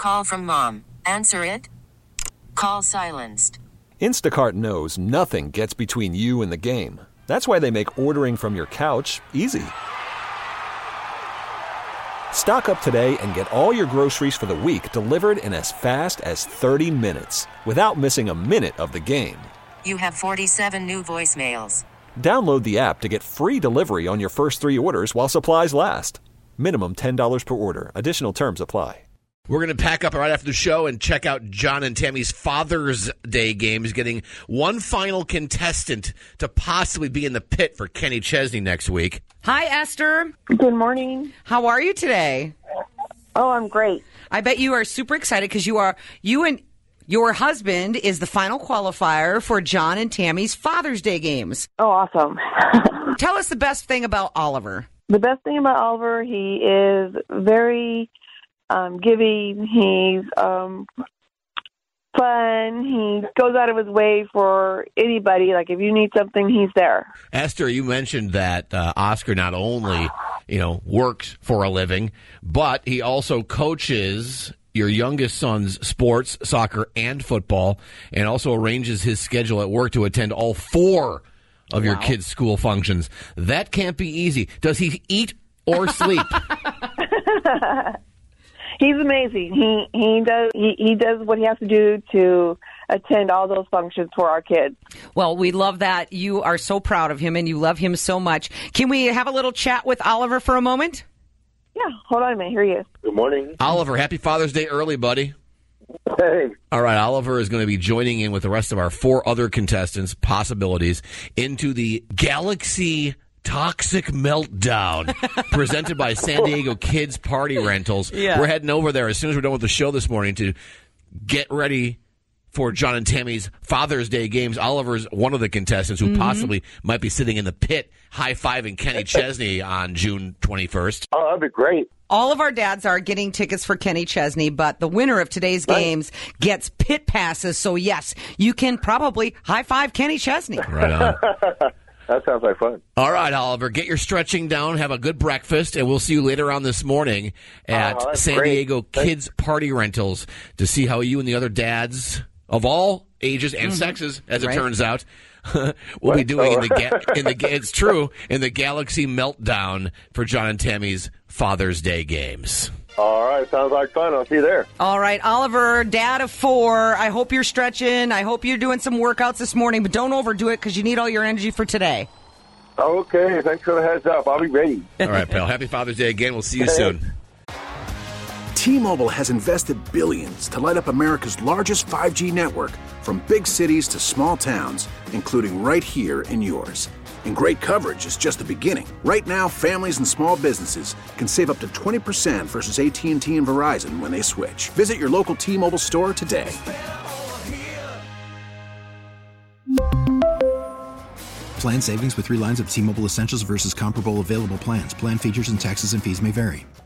call from mom. Answer it. Call silenced. Instacart knows nothing gets between you and the game. That's why they make ordering from your couch easy. Stock up today and get all your groceries for the week delivered in as fast as 30 minutes without missing a minute of the game. You have 47 new voicemails. Download the app to get free delivery on your first 3 orders while supplies last. Minimum $10 per order. Additional terms apply. We're going to pack up right after the show and check out John and Tammy's Father's Day games, getting one final contestant to possibly be in the pit for Kenny Chesney next week. Hi, Esther. Good morning. How are you today? Oh, I'm great. I bet you are super excited because you and your husband is the final qualifier for John and Tammy's Father's Day games. Oh, awesome. Tell us the best thing about Oliver. The best thing about Oliver, he is very giving. He's fun. He goes out of his way for anybody. Like, if you need something, he's there. Esther, you mentioned that Oscar not only, works for a living, but he also coaches your youngest son's sports, soccer, and football, and also arranges his schedule at work to attend all 4 of your kids' school functions. That can't be easy. Does he eat or sleep? He's amazing. He does what he has to do to attend all those functions for our kids. Well, we love that. You are so proud of him and you love him so much. Can we have a little chat with Oliver for a moment? Yeah, hold on a minute. Here he is. Good morning. Oliver, happy Father's Day early, buddy. Hey. All right, Oliver is going to be joining in with the rest of our 4 other contestants, possibilities, into the Galaxy Toxic Meltdown presented by San Diego Kids Party Rentals. Yeah. We're heading over there as soon as we're done with the show this morning to get ready for John and Tammy's Father's Day games. Oliver's one of the contestants who possibly might be sitting in the pit high-fiving Kenny Chesney on June 21st. Oh, that'd be great. All of our dads are getting tickets for Kenny Chesney, but the winner of today's games gets pit passes. So, yes, you can probably high-five Kenny Chesney. Right on. That sounds like fun. All right, Oliver, get your stretching down, have a good breakfast, and we'll see you later on this morning at San Diego Kids Party Rentals to see how you and the other dads of all ages and sexes, as it turns out, will be doing in the Galaxy Meltdown for John and Tammy's Father's Day games. All right, sounds like fun. I'll see you there. All right, Oliver, dad of 4, I hope you're stretching. I hope you're doing some workouts this morning, but don't overdo it because you need all your energy for today. Okay, thanks for the heads up. I'll be ready. All right, pal. Happy Father's Day again. We'll see you soon. T-Mobile has invested billions to light up America's largest 5G network, from big cities to small towns, including right here in yours. And great coverage is just the beginning. Right now, families and small businesses can save up to 20% versus AT&T and Verizon when they switch. Visit your local T-Mobile store today. Plan savings with 3 lines of T-Mobile Essentials versus comparable available plans. Plan features and taxes and fees may vary.